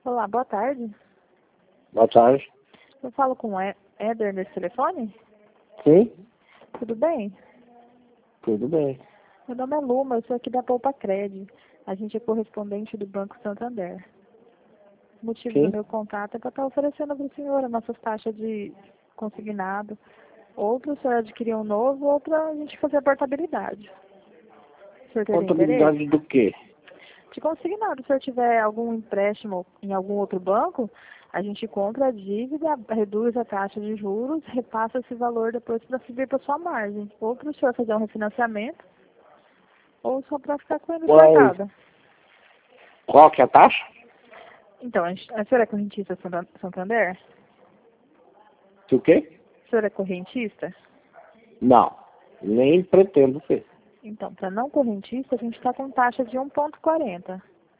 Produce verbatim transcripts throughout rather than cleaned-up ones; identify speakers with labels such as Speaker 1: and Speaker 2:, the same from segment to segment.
Speaker 1: Olá, boa tarde.
Speaker 2: Boa tarde.
Speaker 1: Eu falo com o E- Éder nesse telefone?
Speaker 2: Sim,
Speaker 1: Tudo bem?
Speaker 2: tudo bem.
Speaker 1: Meu nome é Luma, eu sou aqui da Poupa Cred. A gente é correspondente do Banco Santander. O motivo do
Speaker 2: Sim.
Speaker 1: meu contato é para estar oferecendo para o senhor as nossas taxas de consignado. Ou para o senhor adquirir um novo, ou para a gente fazer a portabilidade. O senhor teria interesse?
Speaker 2: Contabilidade do quê?
Speaker 1: De consignado, se o senhor tiver algum empréstimo em algum outro banco, a gente compra a dívida, reduz a taxa de juros, repassa esse valor depois para subir para sua margem. Ou para o senhor fazer um refinanciamento, ou só para ficar com ele
Speaker 2: Qual,
Speaker 1: enxertada.
Speaker 2: qual que é a taxa?
Speaker 1: Então, a gente- a senhora é correntista Santan- Santander?
Speaker 2: Do quê?
Speaker 1: A senhora é correntista?
Speaker 2: Não, nem pretendo ser.
Speaker 1: Então, para não correntista, a gente está com taxa de um vírgula quarenta.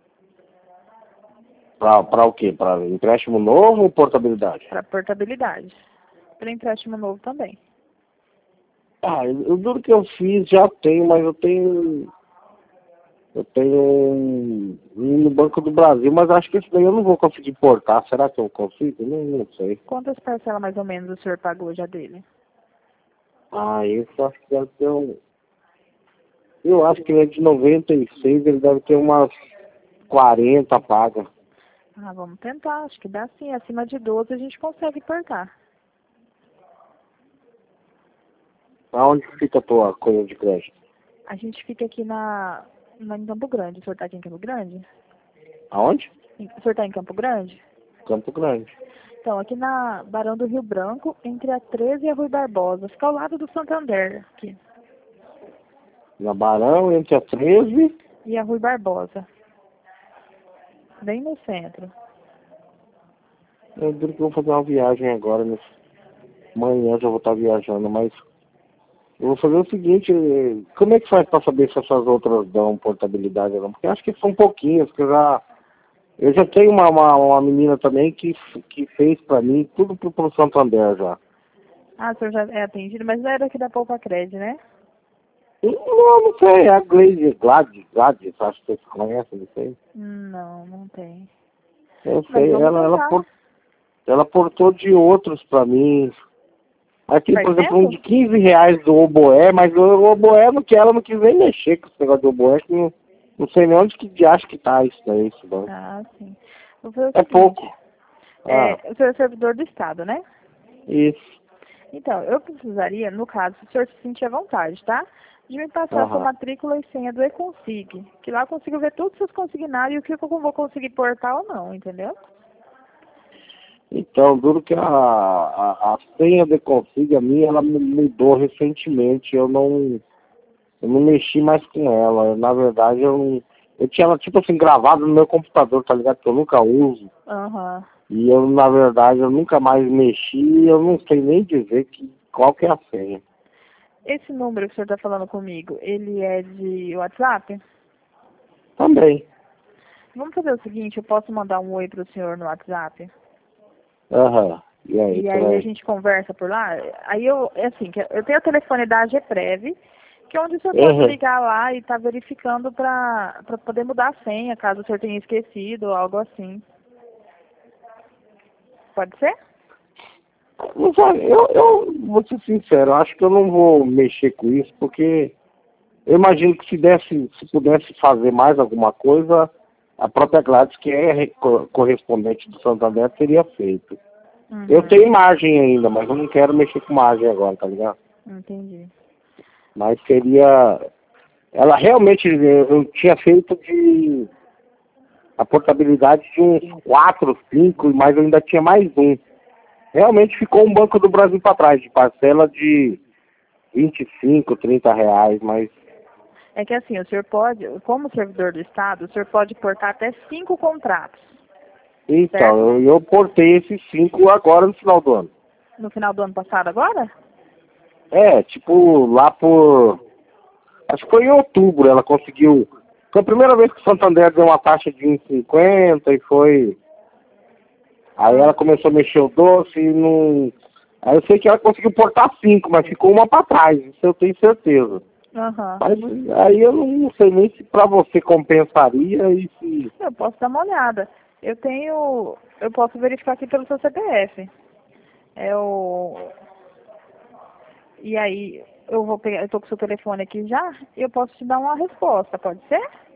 Speaker 2: Pra, pra o quê? Pra empréstimo novo ou portabilidade?
Speaker 1: Para portabilidade. Para empréstimo novo também.
Speaker 2: Ah, o duro que eu fiz já tenho, mas eu tenho. Eu tenho um, um no Banco do Brasil, mas acho que esse daí eu não vou conseguir portar. Será que eu consigo? Não, não sei.
Speaker 1: Quantas parcelas mais ou menos o senhor pagou já dele?
Speaker 2: Ah, esse acho que deve ter um. Eu acho que ele é de noventa e seis, ele deve ter umas quarenta pagas.
Speaker 1: Ah, vamos tentar. Acho que dá sim. Acima de doze a gente consegue portar.
Speaker 2: Aonde que fica a tua coisa de crédito?
Speaker 1: A gente fica aqui na, na em Campo Grande. O senhor está aqui em Campo Grande?
Speaker 2: Aonde?
Speaker 1: Em- O senhor está em Campo Grande?
Speaker 2: Campo Grande.
Speaker 1: Então, aqui na Barão do Rio Branco, entre a treze e a Rui Barbosa. Fica ao lado do Santander, aqui.
Speaker 2: Na Barão, entre a treze.
Speaker 1: E a Rui Barbosa. Bem no centro.
Speaker 2: Eu digo que eu vou fazer uma viagem agora. Nesse... Amanhã já vou estar viajando, mas eu vou fazer o seguinte, eh, como é que faz para saber se essas outras dão portabilidade ou não? Porque acho que são pouquinhas, que eu já, eu já tenho uma, uma, uma menina também que, que fez para mim tudo pro, pro Santander já.
Speaker 1: Ah, o senhor já é atendido, mas não é daqui da Poupa Cred, né?
Speaker 2: E, não, não sei, é a Glaze, Glad, Glad, acho que vocês conhecem, não sei.
Speaker 1: Não, não tem.
Speaker 2: Eu
Speaker 1: Mas
Speaker 2: sei,
Speaker 1: vamos
Speaker 2: ela, ela,
Speaker 1: tentar.
Speaker 2: por, ela portou de outros para mim. Aqui,
Speaker 1: Faz
Speaker 2: por exemplo, um
Speaker 1: tempo?
Speaker 2: de quinze reais do oboé, mas o oboé não que ela não quis nem mexer com esse negócio do oboé, que não, não sei nem onde que de acha que tá isso daí, isso daí.
Speaker 1: Ah, sim. Vou fazer o
Speaker 2: É
Speaker 1: seguinte.
Speaker 2: pouco. Ah,
Speaker 1: É, o senhor é servidor do Estado, né?
Speaker 2: isso.
Speaker 1: Então, eu precisaria, no caso, se o senhor se sentir à vontade, tá? De me passar a sua
Speaker 2: Aham.
Speaker 1: matrícula e senha do E-Consig. Que lá eu consigo ver todos os seus consignados e o que eu vou conseguir portar ou não, entendeu?
Speaker 2: Então, duro que a, a, a senha de consiga minha, ela me mudou recentemente. Eu não, eu não mexi mais com ela. Na verdade, eu não, eu tinha ela, tipo assim, gravada no meu computador, tá ligado? Que eu nunca uso.
Speaker 1: Aham.
Speaker 2: E eu, na verdade, eu nunca mais mexi, eu não sei nem dizer que, qual que é a senha.
Speaker 1: Esse número que o senhor está falando comigo, ele é de WhatsApp?
Speaker 2: Também.
Speaker 1: Vamos fazer o seguinte, eu posso mandar um oi para o senhor no WhatsApp?
Speaker 2: Aham. E aí,
Speaker 1: E
Speaker 2: por
Speaker 1: aí a
Speaker 2: aí?
Speaker 1: gente conversa por lá? Aí eu, é assim, que eu tenho o telefone da AGPREV, que é onde o senhor pode
Speaker 2: Aham.
Speaker 1: ligar lá e estar verificando para poder mudar a senha, caso o senhor tenha esquecido ou algo assim. Pode ser?
Speaker 2: Mas olha, eu, eu vou ser sincero, eu acho que eu não vou mexer com isso, porque eu imagino que se desse, se pudesse fazer mais alguma coisa, a própria Gladys, que é re- co- correspondente do Santander, teria feito. Eu
Speaker 1: Uhum.
Speaker 2: tenho margem ainda, mas eu não quero mexer com margem agora, tá ligado?
Speaker 1: Entendi.
Speaker 2: Mas seria. Ela realmente, eu eu tinha feito de a portabilidade de uns quatro, cinco, mas eu ainda tinha mais um. Realmente ficou um Banco do Brasil para trás, de parcela de vinte e cinco, trinta reais, mas
Speaker 1: É que assim, o senhor pode, como servidor do Estado, o senhor pode portar até cinco contratos,
Speaker 2: então,
Speaker 1: certo?
Speaker 2: eu, eu portei esses cinco agora no final do ano.
Speaker 1: No final do ano passado agora?
Speaker 2: É, tipo, lá por. Acho que foi em outubro ela conseguiu. Foi a primeira vez que o Santander deu uma taxa de um e cinquenta e foi. Aí
Speaker 1: Ah,
Speaker 2: ela começou a mexer o doce e não. Aí eu sei que ela conseguiu portar cinco, mas ficou uma para trás, isso eu tenho certeza.
Speaker 1: aham.
Speaker 2: Mas aí eu não sei nem se pra você compensaria e se.
Speaker 1: Eu posso dar uma olhada. Eu tenho... Eu posso verificar aqui pelo seu C P F. É o... E aí, eu vou pegar... Eu tô com o seu telefone aqui já. E eu posso te dar uma resposta, pode ser?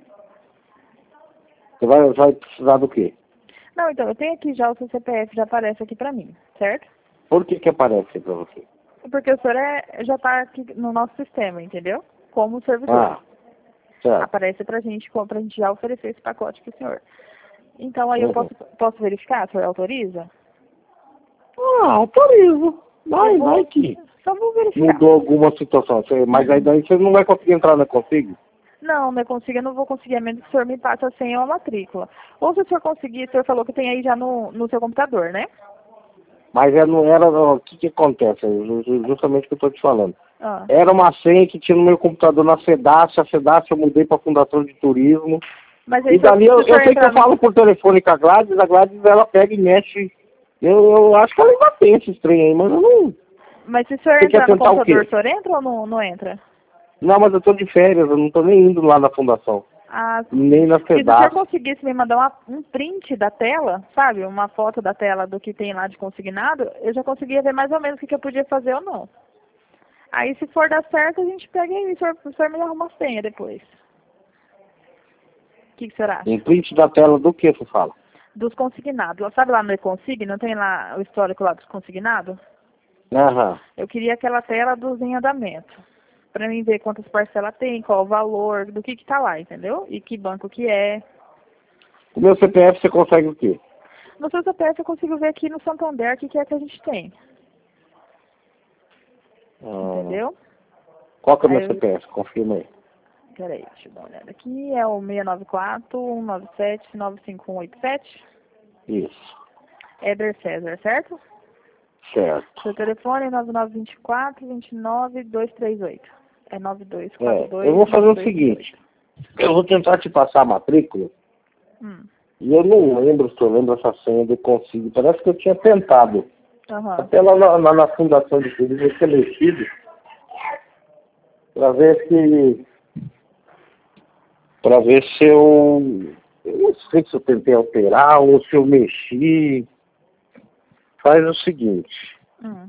Speaker 2: Você vai, vai precisar do quê?
Speaker 1: Não, então, eu tenho aqui já o seu C P F, já aparece aqui pra mim, certo?
Speaker 2: Por que que aparece pra você?
Speaker 1: Porque o senhor é, já tá aqui no nosso sistema, entendeu? Como servidor.
Speaker 2: Ah, certo.
Speaker 1: Aparece pra gente, como pra gente já oferecer esse pacote pro senhor. Então, aí eu
Speaker 2: Uhum.
Speaker 1: posso, posso verificar? O senhor autoriza?
Speaker 2: Ah, autorizo. Vai,
Speaker 1: Eu vou-
Speaker 2: vai que
Speaker 1: Só vou verificar.
Speaker 2: mudou alguma situação. Você- Mas aí daí você não vai conseguir entrar na Consigo?
Speaker 1: Não, não consigo, eu não vou conseguir, a menos que o senhor me passe a senha ou a matrícula. Ou se o senhor conseguir, o senhor falou que tem aí já no, no seu computador, né?
Speaker 2: Mas é, não era. O que que acontece? Ju- ju- Justamente o que eu estou te falando.
Speaker 1: Ah,
Speaker 2: Era uma senha que tinha no meu computador na SEDAS. A SEDAS eu mudei para a Fundação de Turismo.
Speaker 1: mas aí
Speaker 2: E
Speaker 1: o senhor,
Speaker 2: dali
Speaker 1: se
Speaker 2: eu,
Speaker 1: o
Speaker 2: eu
Speaker 1: senhor
Speaker 2: sei que
Speaker 1: entrar
Speaker 2: eu
Speaker 1: no...
Speaker 2: falo por telefone com a Gladys. A Gladys ela pega e mexe. Eu, eu acho que ela ainda tem esse trem aí, mas eu não.
Speaker 1: Mas se o senhor
Speaker 2: Você quer
Speaker 1: entrar no
Speaker 2: tentar o
Speaker 1: computador,
Speaker 2: quê?
Speaker 1: o senhor entra ou não, não entra?
Speaker 2: Não, mas eu tô de férias, eu não tô nem indo lá na fundação.
Speaker 1: Ah,
Speaker 2: Nem na
Speaker 1: e se o senhor
Speaker 2: SEDAS.
Speaker 1: conseguisse me mandar uma, um print da tela, sabe? Uma foto da tela do que tem lá de consignado, eu já conseguia ver mais ou menos o que, que eu podia fazer ou não. Aí, se for dar certo, a gente pega e o senhor, o senhor me arruma a senha depois. O que, que o senhor acha?
Speaker 2: Em print da tela do que você fala?
Speaker 1: Dos consignados. Sabe lá no E-Consign, não tem lá o histórico lá dos consignados?
Speaker 2: Aham.
Speaker 1: Eu queria aquela tela dos em andamento. Pra mim ver quantas parcelas tem, qual o valor, do que que tá lá, entendeu? E que banco que é.
Speaker 2: O meu C P F você consegue o quê?
Speaker 1: No seu C P F eu consigo ver aqui no Santander o que que é que a gente tem.
Speaker 2: Ah,
Speaker 1: Entendeu?
Speaker 2: qual que é o
Speaker 1: Aí
Speaker 2: meu
Speaker 1: eu,
Speaker 2: C P F? Confirma aí.
Speaker 1: peraí, deixa eu dar uma olhada aqui. É o seis nove quatro, um nove sete, nove cinco um oito sete.
Speaker 2: Isso.
Speaker 1: Éder César, certo?
Speaker 2: Certo.
Speaker 1: Seu telefone é nove nove dois quatro, dois nove, dois três oito. É nove dois quatro
Speaker 2: É,
Speaker 1: dois,
Speaker 2: eu vou fazer
Speaker 1: nove
Speaker 2: o
Speaker 1: dois três
Speaker 2: seguinte.
Speaker 1: oito.
Speaker 2: Eu vou tentar te passar a matrícula.
Speaker 1: Hum.
Speaker 2: E eu não lembro se eu lembro essa senha de consigo. Parece que eu tinha tentado.
Speaker 1: Aham.
Speaker 2: Até lá na, na, na Fundação de Turismo eu tinha mexido. Pra ver se... Pra ver se eu... Eu não sei se eu tentei alterar ou se eu mexi. Faz o seguinte.
Speaker 1: Hum.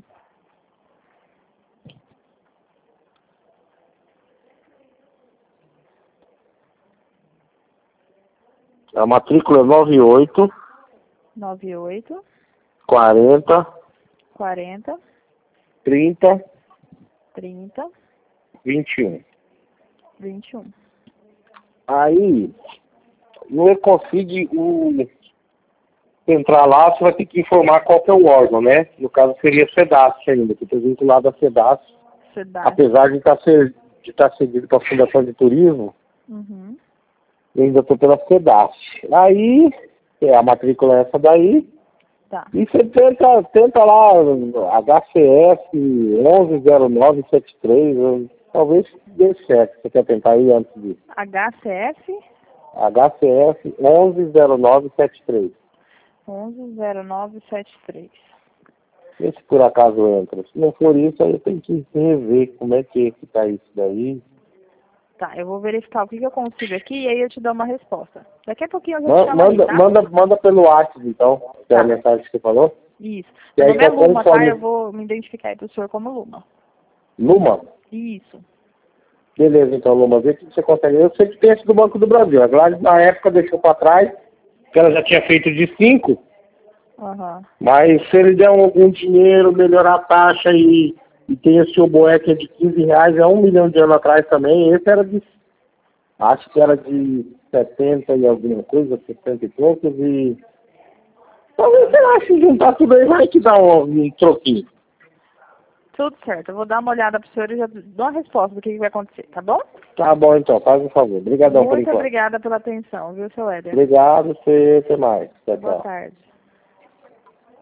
Speaker 2: A matrícula é nove oito,
Speaker 1: nove oito,
Speaker 2: quarenta,
Speaker 1: quarenta,
Speaker 2: trinta,
Speaker 1: trinta,
Speaker 2: vinte e um.
Speaker 1: vinte e um.
Speaker 2: Aí, no E-Config, o... entrar lá, você vai ter que informar qual que é o órgão, né? No caso, seria a SEDAS ainda, que estou vinculado à SEDAS,
Speaker 1: Você dá.
Speaker 2: apesar de estar ser, de estar cedido para a Fundação de Turismo,
Speaker 1: Uhum.
Speaker 2: eu ainda estou pela SEDAS. Aí, é, a matrícula é essa daí,
Speaker 1: Tá.
Speaker 2: e você tenta, tenta lá, H C S um um zero nove sete três, talvez dê certo. Você quer tentar aí antes disso?
Speaker 1: H C F
Speaker 2: H C S um um zero nove sete três.
Speaker 1: um um zero nove sete três.
Speaker 2: Vê se por acaso entra. Se não for isso, aí eu tenho que rever como é que, que tá isso daí.
Speaker 1: Tá, eu vou verificar o que, que eu consigo aqui e aí eu te dou uma resposta. Daqui a pouquinho eu já te
Speaker 2: Ma-
Speaker 1: chamo aí,
Speaker 2: Manda,
Speaker 1: tá?
Speaker 2: manda, manda pelo WhatsApp, então, que é a
Speaker 1: Tá.
Speaker 2: mensagem que você falou.
Speaker 1: Isso.
Speaker 2: E
Speaker 1: Meu
Speaker 2: aí,
Speaker 1: nome é
Speaker 2: qualquer
Speaker 1: Luma, tá?
Speaker 2: informe...
Speaker 1: Eu vou me identificar aí pro senhor como Luma.
Speaker 2: Luma?
Speaker 1: Isso.
Speaker 2: Beleza, então, Luma, vê o que você consegue. Eu sei que tem esse do Banco do Brasil. A Gladys, na época, deixou para trás, que ela já tinha feito de cinco,
Speaker 1: Aham.
Speaker 2: mas se ele der algum dinheiro, melhorar a taxa e, e tem esse oboé que é de quinze reais, há um milhão de anos atrás também, esse era de, acho que era de setenta e alguma coisa, sessenta e poucos, e talvez, sei lá, se juntar tudo aí, vai que dá um, um troquinho.
Speaker 1: Tudo certo. Eu vou dar uma olhada pro senhor e já dou uma resposta do que, que vai acontecer, tá bom?
Speaker 2: Tá bom, então, faz um favor. Obrigadão por
Speaker 1: Muito
Speaker 2: enquanto.
Speaker 1: obrigada pela atenção, viu, seu Éder?
Speaker 2: Obrigado, você, até mais. Tchau,
Speaker 1: Boa
Speaker 2: tchau.
Speaker 1: tarde.